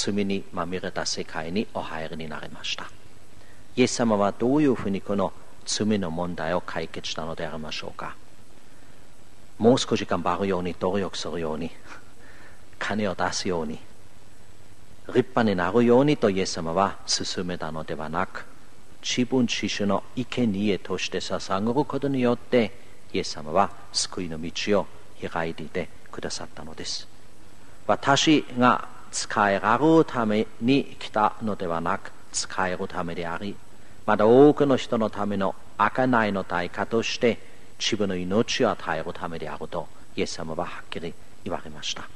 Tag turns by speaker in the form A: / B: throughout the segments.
A: 罪にまみれた世界にお入りになりました。イエス様はどういうふうにこの罪の問題を解決したのでありましょうか。もう少し頑張るように、努力するように、金を出すように、立派になるようにとイエス様は進めたのではなく、自分自身の生贄として捧げることによってイエス様は救いの道を開いていてくださったのです。私が使えられるために来たのではなく、使えるためであり、また多くの人のための贖いの代価として自分の命を与えるためであるとイエス様ははっきり言われました。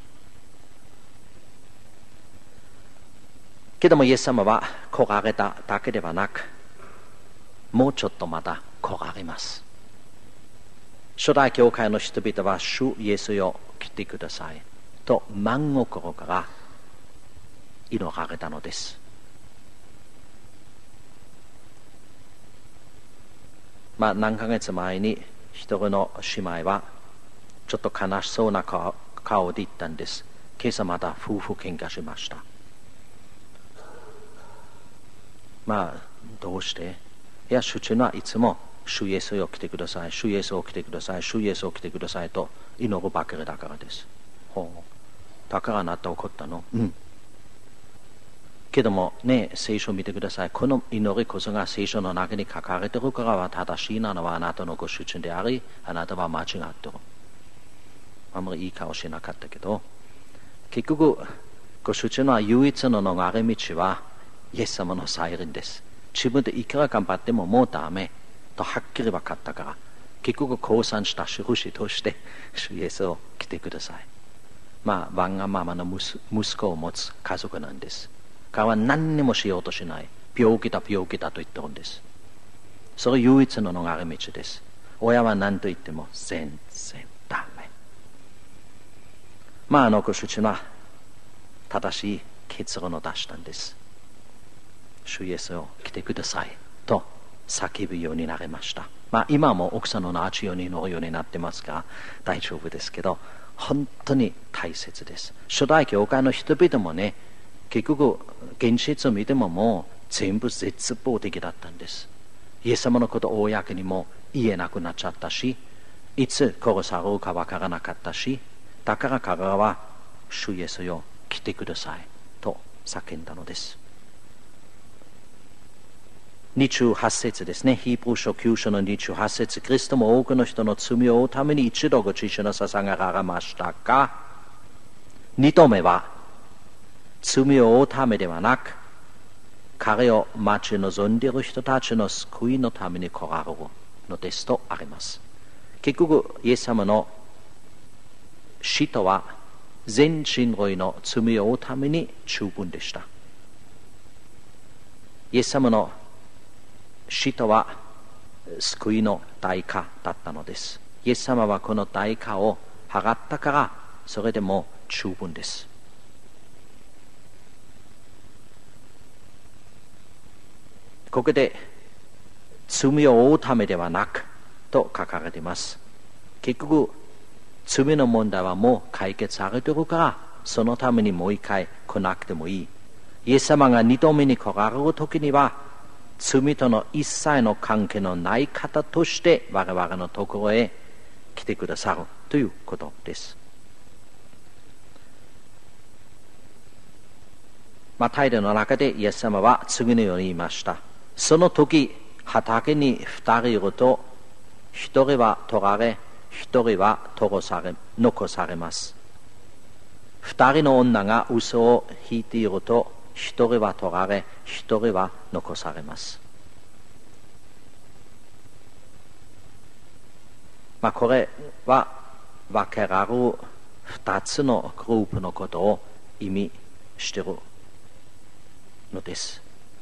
A: けどもイエス様は来られただけではなく、もうちょっとまた来られます。初代教会の人々は主イエスよ来てくださいと真心から祈られたのです。何ヶ月前に一人の姉妹はちょっと悲しそうな顔で言ったんです。今朝また夫婦喧嘩しました。どうして？いや、主人はいつも主イエスを来てください、主イエスを来てください、主イエスを来てくださいと祈るばかりだからです。だからあなた怒ったの？けどもね、聖書を見てください。この祈りこそが聖書の中に書かれているからは正しいなのはあなたのご主人であり、あなたは間違っている。あんまりいい顔しなかったけど、結局ご主人は唯一の逃れ道はイエス様の再臨です。自分でいくら頑張ってももうダメとはっきり分かったから、結局降参した印として主イエスを来てください。わがままの息子を持つ家族なんです。彼は何にもしようとしない。病気だと言ってるんです。それ唯一の逃れ道です。親は何と言っても全然ダメ。ご主人は正しい結論を出したんです。主イエスを来てくださいと叫ぶようになりました。今も奥さんのナチように祈るようになってますが大丈夫ですけど、本当に大切です。初代教会の人々もね、結局現実を見てももう全部絶望的だったんです。イエス様のことを公にも言えなくなっちゃったし、いつ殺されるかわからなかったし、だから彼らは主イエスよ来てくださいと叫んだのです。28節ですね。ヒーブル書9章の28節。キリストも多くの人の罪を負うために一度ご自身を捧げられましたが、二度目は罪を負うためではなく、彼を待ち望んでいる人たちの救いのために来られるのですとあります。結局イエス様の死とは全人類の罪を負うために十分でした。イエス様の死とは救いの代価だったのです。イエス様はこの代価を払ったから、それでも十分です。ここで罪を負うためではなくと書かれています。結局罪の問題はもう解決されているから、そのためにもう一回来なくてもいい。イエス様が二度目に来られる時には、罪との一切の関係のない方として我々のところへ来てくださるということです。マタイの中でイエス様は次のように言いました。その時畑に二人いると、一人は取られ、一人は残されます。二人の女が嘘を引いていると、一人は取られ、一人は残されます。これは分けられる二つのグループのことを意味しているのです。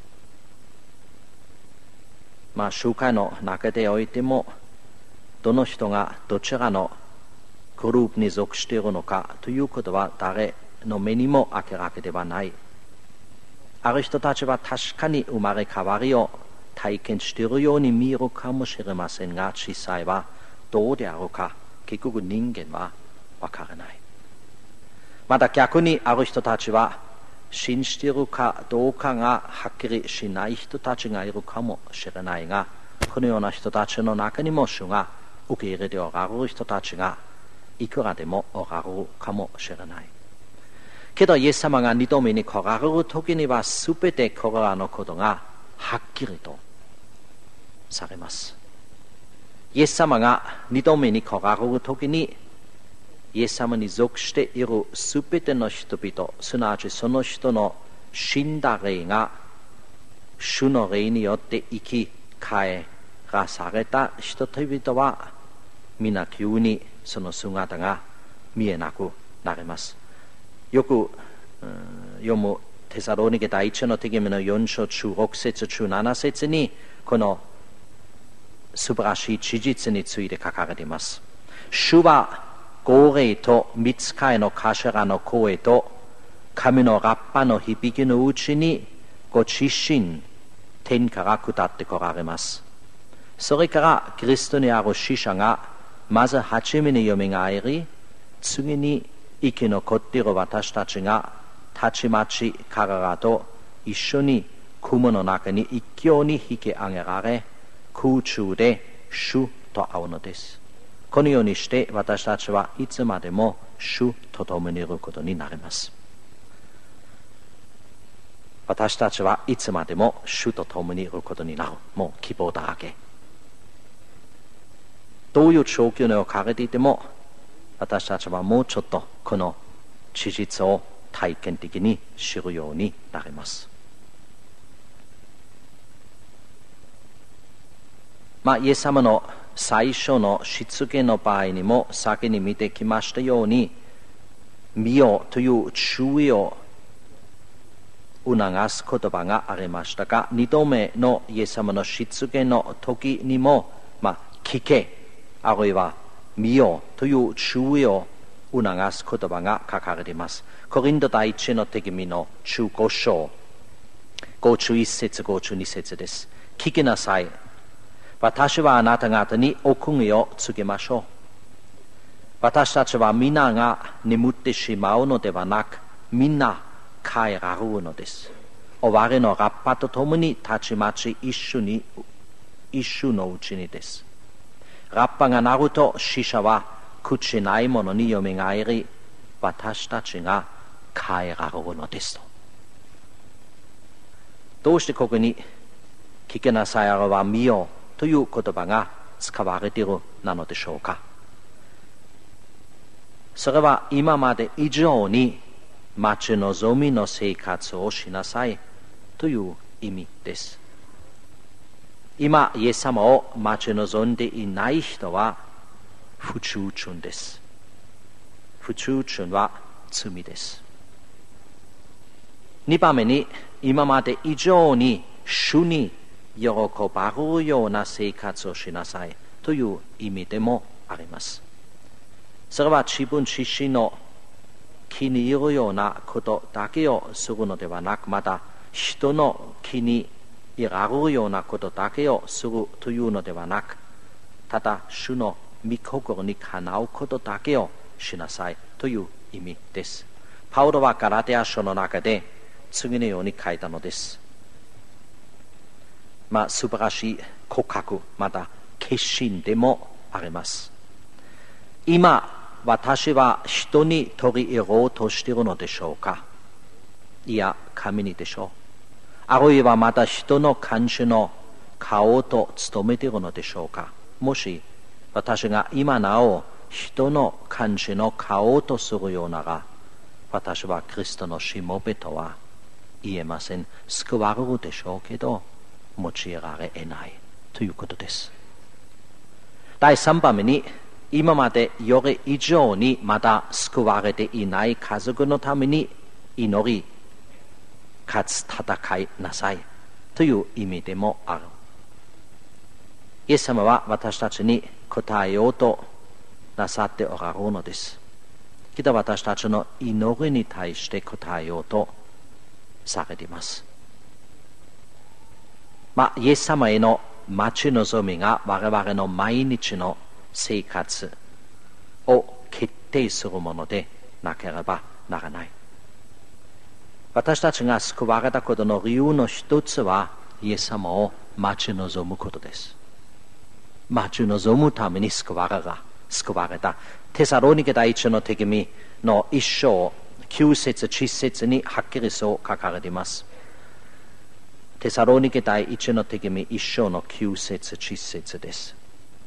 A: 集会の中でおいても、どの人がどちらのグループに属しているのかということは誰の目にも明らかではない。ある人たちは確かに生まれ変わりを体験しているように見えるかもしれませんが、実際はどうであるか結局人間はわからない。また逆にある人たちは信じているかどうかがはっきりしない人たちがいるかもしれないが、このような人たちの中にも主が受け入れておられる人たちがいくらでもおられるかもしれない。けどイエス様が二度目に来られる時にはすべてこれらのことがはっきりとされます。イエス様が二度目に来られる時に、イエス様に属しているすべての人々、すなわちその人の死んだ霊が主の霊によって生き返らされた人々は皆急にその姿が見えなくなります。よく読むテサロニケ第一の手紙の4章16節17節にこの素晴らしい事実について書かれています。主は号令と御使いの頭の声と神のラッパの響きのうちにご自身天から下ってこられます。それからキリストにある死者がまず初めによみがえり、次に生き残っている私たちがたちまち彼らと一緒に雲の中に一挙に引き上げられ、空中で主と会うのです。このようにして私たちはいつまでも主と共にいることになります。私たちはいつまでも主と共にいることになる。もう希望だらけ。どういう状況に置かれていても、私たちはもうちょっとこの事実を体験的に知るようになります。イエス様の最初の出現の場合にも先に見てきましたように、見よという注意を促す言葉がありましたが、二度目のイエス様の出現の時にも、聞け、あるいは見よという注意を促す言葉が書かれています。コリント第一の手紙の15章、51節、52節です。聞きなさい。私はあなた方に奥義を告げましょう。私たちは皆が眠ってしまうのではなく、みんな帰られるのです。終わりのラッパとともにたちまち一瞬のうちにです。ラッパが鳴ると死者は朽ちないものによみがえり、私たちが帰られるのですと。どうしてここに聞きなさい、あるいは見よという言葉が使われているなのでしょうか。それは今まで以上に待ち望みの生活をしなさいという意味です。今イエス様を待ち望んでいない人は不忠忠です。不忠忠は罪です。2番目に、今まで以上に主に喜ばれるような生活をしなさいという意味でもあります。それは自分自身の気に入るようなことだけをするのではなく、また人の気に入られるようなことだけをするというのではなく、ただ主の御心にかなうことだけをしなさいという意味です。パウロはガラテヤ書の中で次のように書いたのです。素晴らしい告白、また決心でもあります。今、私は人に取り入ろうとしているのでしょうか。いや、神にでしょう。あるいはまた人の監視の顔と務めているのでしょうか。もし私が今なお人の監視の顔とするようなら、私はキリストのしもべとは言えません。救われるでしょうけど用いられないということです。第3番目に、今までより以上にまだ救われていない家族のために祈りかつ戦いなさいという意味でもある。イエス様は私たちに答えようとなさっておられるのです。けど私たちの祈りに対して答えようとされています。イエス様への待ち望みが我々の毎日の生活を決定するものでなければならない。 私たちが救われたことの理由の一つは、イエス様を待ち望むことです。待ち望むために救われた。テサロニケ第一の手紙の1章9節10節にはっきりそう書かれています。テサロニケ第一の手紙1章の9節10節です。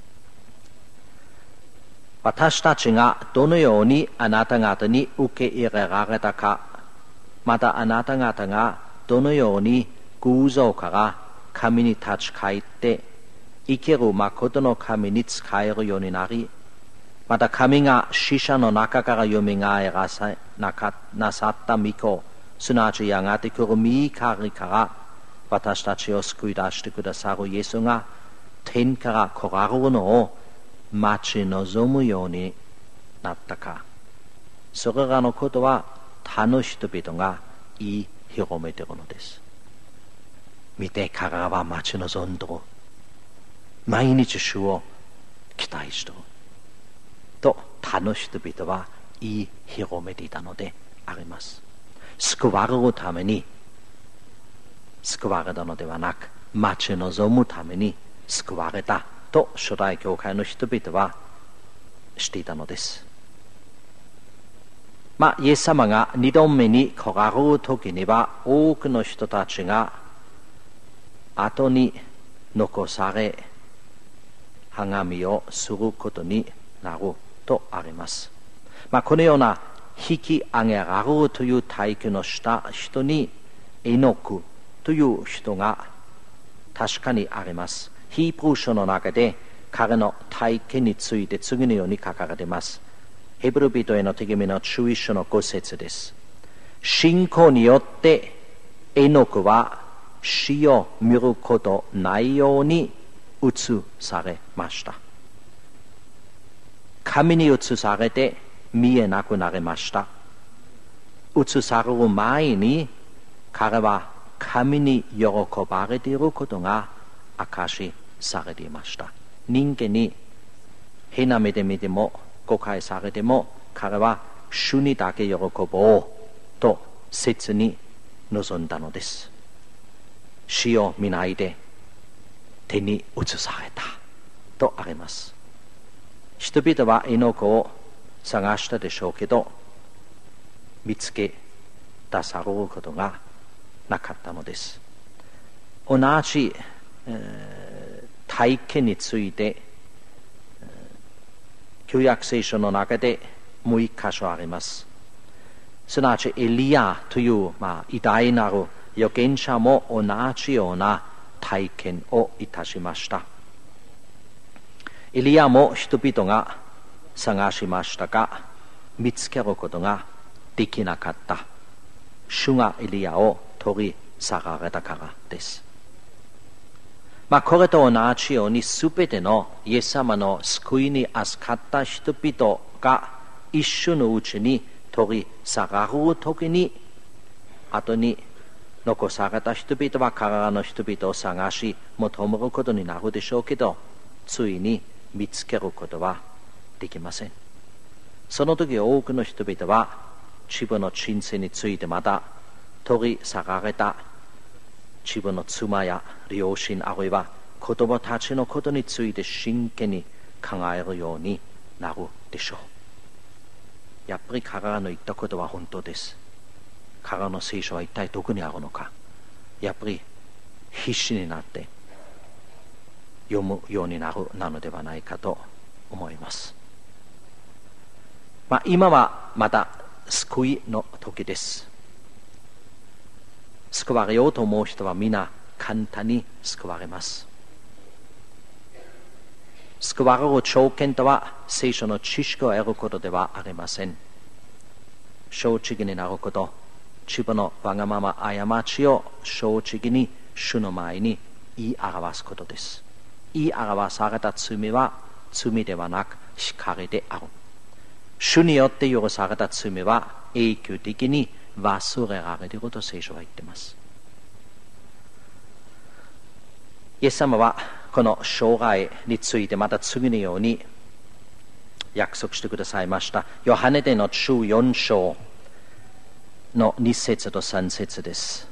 A: 私たちがどのようにあなた方に受け入れられたか、またあなた方がどのように偶像から神に立ち返って生ける誠の神に仕えるようになり、また神が死者の中からよみがえらせなさった御子、すなわちやがて来る御怒りから私たちを救い出してくださるイエスが天から来られるのを待ち望むようになったか。それらのことは他の人々が言い広めているのです。見て、彼らは待ち望んでる。毎日主を期待してる。と他の人々は言い広めていたのであります。救われるために救われたのではなく、待ち望むために救われたと初代教会の人々はしていたのです。イエス様が二度目に来られる時には、多くの人たちが後に残され、励みをすることになるとあります。このような引き上げられるという体験をした人に、エノクという人が確かにあります。ヒーブル書の中で彼の体験について次のように書かれています。ヘブル人への手紙の11章の5節です。信仰によってエノクは死を見ることないように移されました。神に移されて見えなくなりました。移される前に彼は神に喜ばれていることが証しされていました。人間に変な目で見ても誤解されても、彼は主にだけ喜ぼうと切に望んだのです。死を見ないで手に移されたとあります。人々はエノクを探したでしょうけど、見つけ出されることがなかったのです。同じ、体験について旧約聖書の中でもう一箇所あります。すなわちエリアという、偉大なる預言者も同じような体験をいたしました。エリアも人々が探しましたが、見つけることができなかった。主がエリアを取り去られたからです。これと同じように、すべてのイエス様の救いに預かった人々が一瞬のうちに取り去られるときに、後に残された人々は彼らの人々を探し求めることになるでしょうけど、ついに見つけることはできません。その時多くの人々は自分の人生について、また取り去られた自分の妻や両親、あるいは子供たちのことについて真剣に考えるようになるでしょう。やっぱり彼らの言ったことは本当です。彼らの聖書は一体どこにあるのか、やっぱり必死になって読むようになのではないかと思います。今はまた救いの時です。救われようと思う人は皆簡単に救われます。救われる条件とは聖書の知識を得ることではありません。正直になること、自分のわがまま過ちを正直に主の前に言い表すことです。言い表された罪は罪ではなく光である。主によって許された罪は永久的に忘れられていると聖書は言っています。イエス様はこの将来についてまた次のように約束してくださいました。ヨハネでの14章の2節と3節です。